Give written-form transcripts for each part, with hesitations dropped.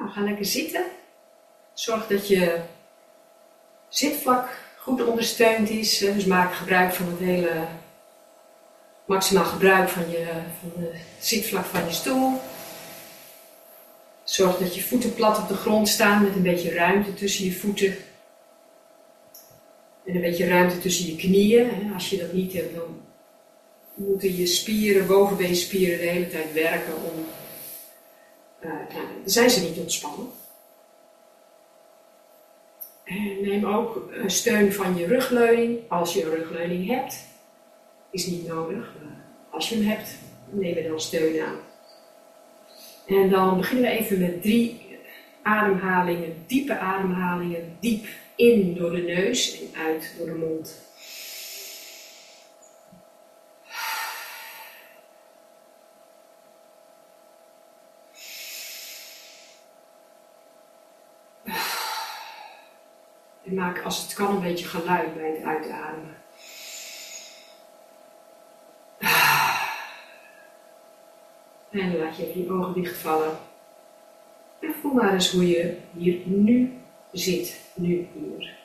Nou, ga lekker zitten. Zorg dat je zitvlak goed ondersteund is. Dus maak gebruik van het hele, maximaal gebruik van het zitvlak van je stoel. Zorg dat je voeten plat op de grond staan met een beetje ruimte tussen je voeten. En een beetje ruimte tussen je knieën. Als je dat niet hebt, dan moeten je spieren, bovenbeenspieren, de hele tijd werken om... dan zijn ze niet ontspannen. En neem ook steun van je rugleuning. Als je een rugleuning hebt, is niet nodig. Als je hem hebt, neem er dan steun aan. En dan beginnen we even met 3 ademhalingen, diepe ademhalingen. Diep in door de neus en uit door de mond. En maak als het kan een beetje geluid bij het uitademen. En dan laat je even je ogen dichtvallen. En voel maar eens hoe je hier nu zit. Nu hier.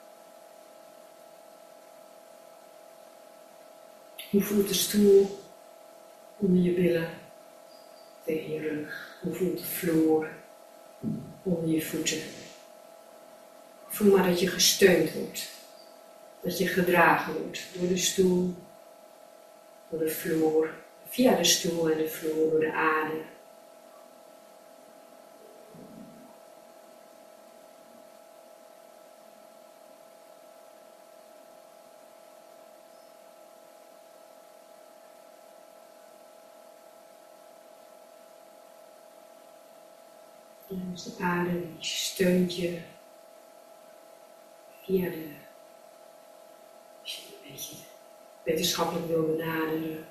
Hoe voelt de stoel onder je billen tegen je rug? Hoe voelt de vloer onder je voeten? Voel maar dat je gesteund wordt. Dat je gedragen wordt door de stoel, door de vloer, via de stoel en de vloer, door de aarde. Dus de aarde die steunt je via als je het een beetje wetenschappelijk wil benaderen,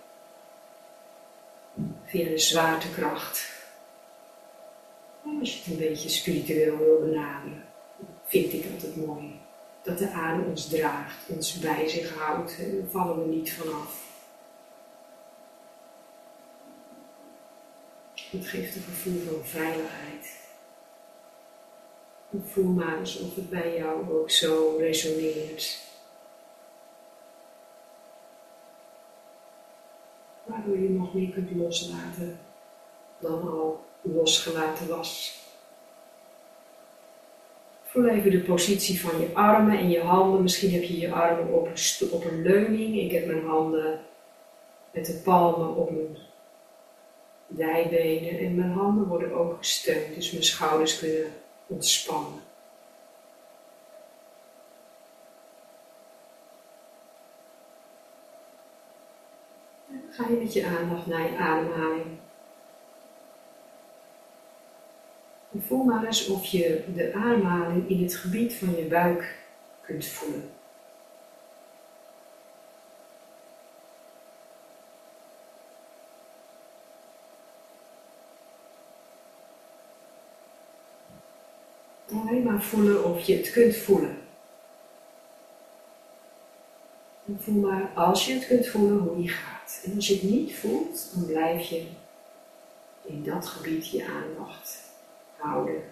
via de zwaartekracht. En als je het een beetje spiritueel wil benaderen, vind ik altijd mooi. Dat de aarde ons draagt, ons bij zich houdt en daar vallen we niet vanaf. Het geeft een gevoel van veiligheid. En voel maar eens of het bij jou ook zo resoneert. Waardoor je nog meer kunt loslaten dan al losgelaten was. Voel even de positie van je armen en je handen. Misschien heb je je armen op een leuning. Ik heb mijn handen met de palmen op mijn dijbenen. En mijn handen worden ook gesteund. Dus mijn schouders kunnen ontspannen. Dan ga je met je aandacht naar je ademhaling. En voel maar eens of je de ademhaling in het gebied van je buik kunt voelen. Alleen maar voelen of je het kunt voelen. En voel maar als je het kunt voelen hoe die gaat. En als je het niet voelt, dan blijf je in dat gebied je aandacht houden.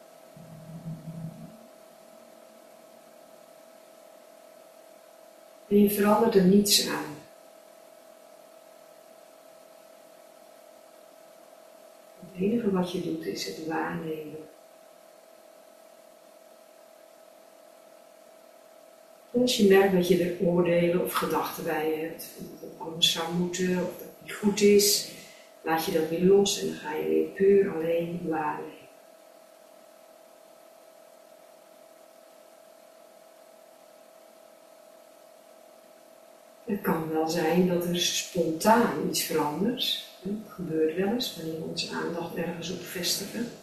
En je verandert er niets aan. Het enige wat je doet is het waarnemen. En als je merkt dat je er oordelen of gedachten bij hebt, dat het anders zou moeten of dat het niet goed is, laat je dat weer los en dan ga je weer puur alleen waarnemen. Het kan wel zijn dat er spontaan iets verandert. Het gebeurt wel eens wanneer we onze aandacht ergens op vestigen.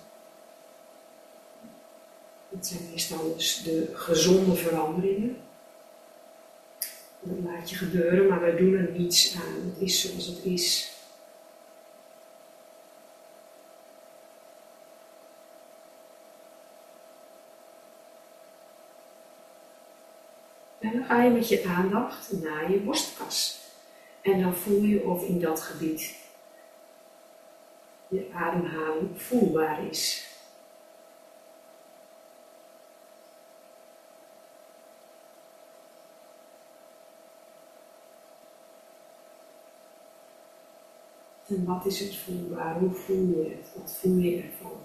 Dat zijn meestal dus de gezonde veranderingen. Dat laat je gebeuren, maar wij doen er niets aan. Het is zoals het is. En dan ga je met je aandacht naar je borstkas. En dan voel je of in dat gebied je ademhaling voelbaar is. En wat is het voelbaar? Hoe voel je het? Wat voel je ervan?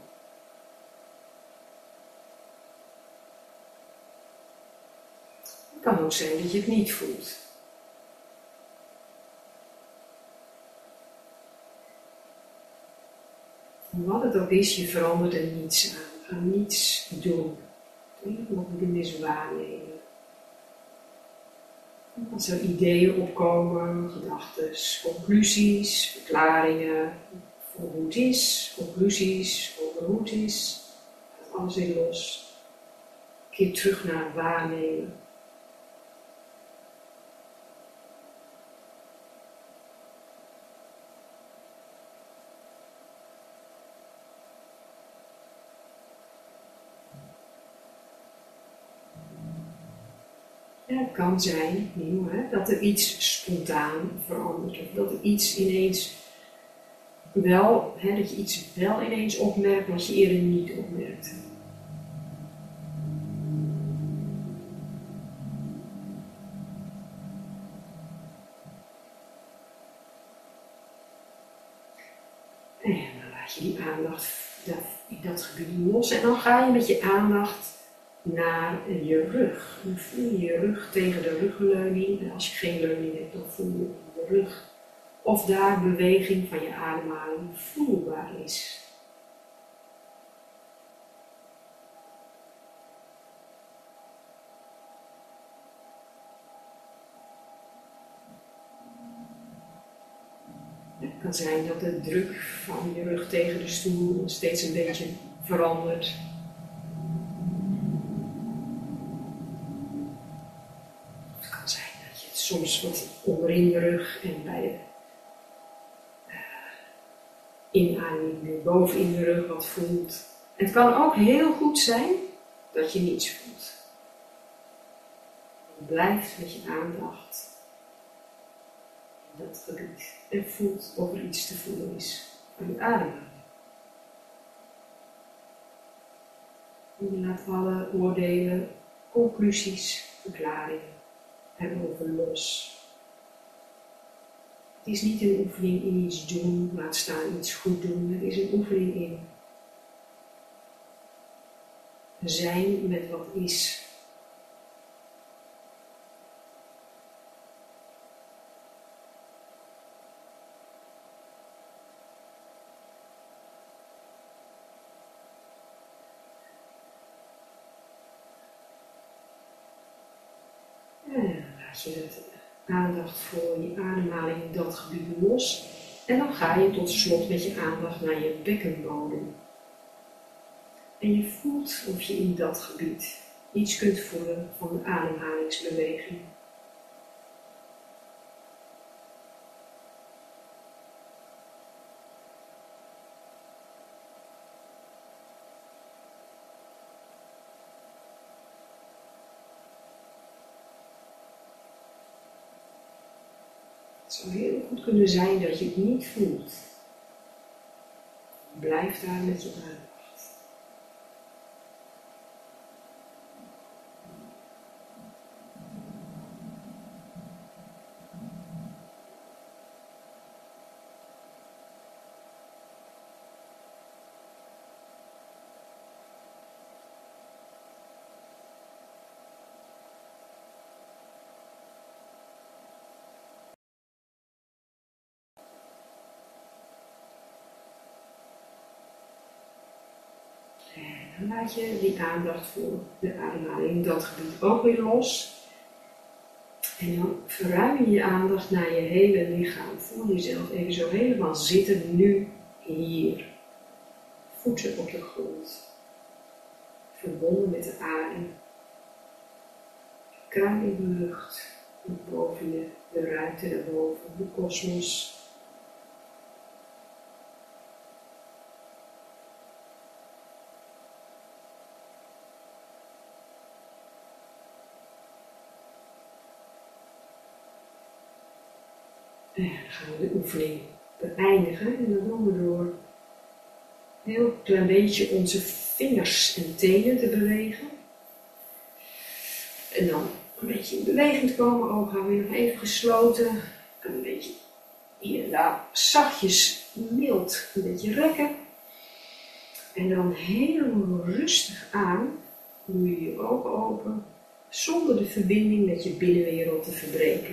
Het kan ook zijn dat je het niet voelt. En wat het ook is, je verandert er niets aan. Ga niets doen. Wat we doen is waarnemen. Als er ideeën opkomen, gedachten, conclusies, verklaringen voor hoe het is, conclusies over hoe het is, gaat alles weer los. Keer terug naar het waarnemen. Ja, het kan zijn dat er iets spontaan verandert. Of dat er iets ineens wel, dat je iets wel ineens opmerkt wat je eerder niet opmerkte. En dan laat je die aandacht in dat gebied los. En dan ga je met je aandacht naar je rug. Dan voel je je rug tegen de rugleuning. En als je geen leuning hebt, dan voel je de rug. Of daar beweging van je ademhaling voelbaar is. Het kan zijn dat de druk van je rug tegen de stoel steeds een beetje verandert. Het kan zijn dat je het soms wat onderin je rug en bij de inademing weer boven in de rug wat voelt. En het kan ook heel goed zijn dat je niets voelt. Je blijft met je aandacht in dat gebied en voelt of er iets te voelen is van je ademhaling. Je laat alle oordelen, conclusies, verklaringen erover los. Het is niet een oefening in iets doen, laat staan iets goed doen. Het is een oefening in zijn met wat is. En dan laat je het aandacht voor je ademhaling in dat gebied los. En dan ga je tot slot met je aandacht naar je bekkenbodem. En je voelt of je in dat gebied iets kunt voelen van de ademhalingsbeweging. Het zou heel goed kunnen zijn dat je het niet voelt. Blijf daar met je aandacht. En dan laat je die aandacht voor de ademhaling in dat gebied ook weer los. En dan verruim je je aandacht naar je hele lichaam. Voel jezelf even zo helemaal zitten, nu, hier. Voeten op de grond. Verbonden met de aarde. Kruin in de lucht. En boven je, de ruimte daarboven, de kosmos. En dan gaan we de oefening beëindigen. En dat doen we door een heel klein beetje onze vingers en tenen te bewegen. En dan een beetje in beweging te komen. Ogen houden we nog even gesloten. En een beetje Hier dan zachtjes mild een beetje rekken. En dan heel rustig aan doe je je ogen open, zonder de verbinding met je binnenwereld te verbreken.